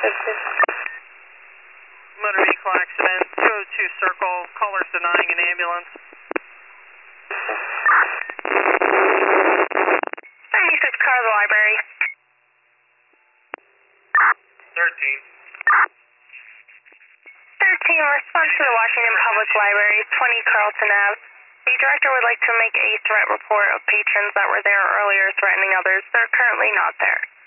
Motor vehicle accident, 202 circle, callers denying an ambulance. 96 car to the library. 13. 13, response to the Washington Public Library, 20 Carlton Ave. The director would like to make a threat report of patrons that were there earlier threatening others. They're currently not there.